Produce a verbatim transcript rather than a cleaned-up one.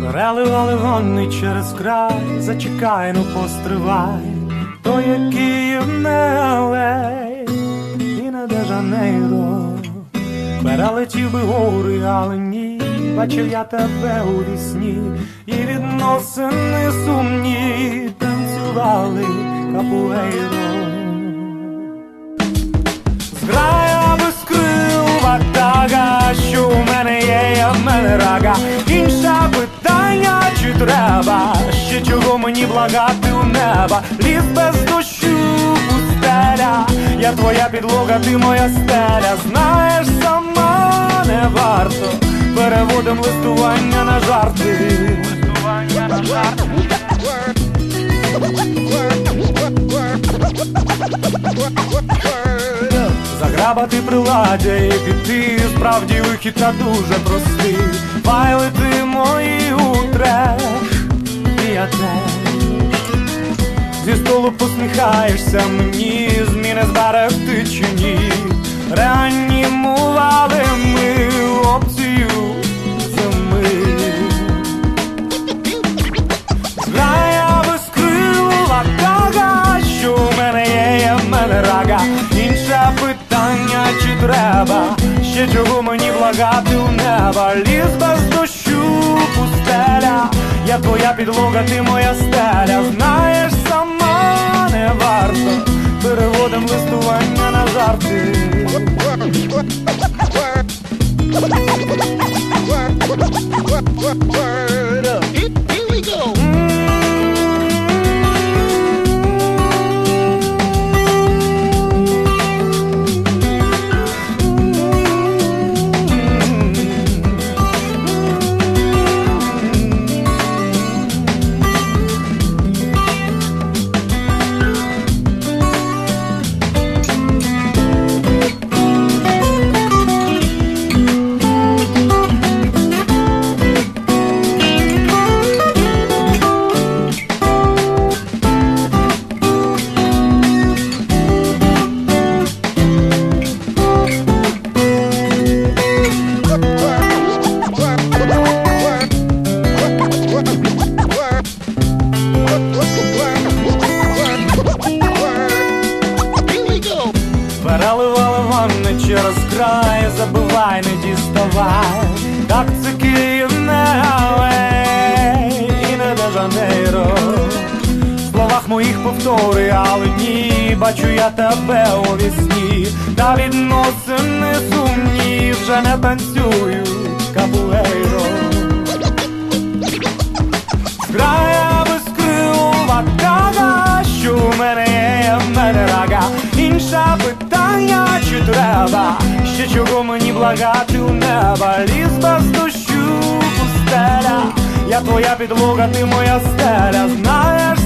Переливали вони через край, зачекай, ну постривай, то є Київ, не Алей і не Де-Жанейро. Перелетів би гори, але ні, бачив я тебе у вісні, і відносини сумні танцювали капуейро. Зграя без крил, ватага, що у мене є, я в мене рага. Інше питання, чи треба ще чого мені благати у неба? Ліс без дощу, пустеля, я твоя підлога, ти моя стеля. Знаєш, сама не варто, переводим листування на жарти. Листування на жарти. Заграбати приладдя і піти, справді вихід та дуже простий. Файлити мої утреш, і я теж. Зі столу посміхаєшся мені, зміни зберегти чи ні. Реанімували ми опцію зими. Зграя без крил, ватага, що у мене є, є в мене рага. Інше питання, чи треба ще чого мені благати у неба? Ліс без дощу, пустеля, я твоя підлога, ти моя стеля. Знаєш, сама не варто, переводим листування на жарти. Here we go. Переливали ванни через край, забивай, не діставай. Так це Київ, не Алей і не Де-Жанейро. В словах моїх повтори, але ні, бачу я тебе у вісні. Та відносини сумні вже не танцюють капуейро. Зграя без крил, ватага, що у мене є, є в мене рага. Інше питання, чи треба ще чого мені благати у неба? Ліс без дощу, пустеля, я твоя підлога, ти моя стеля. Знаєш,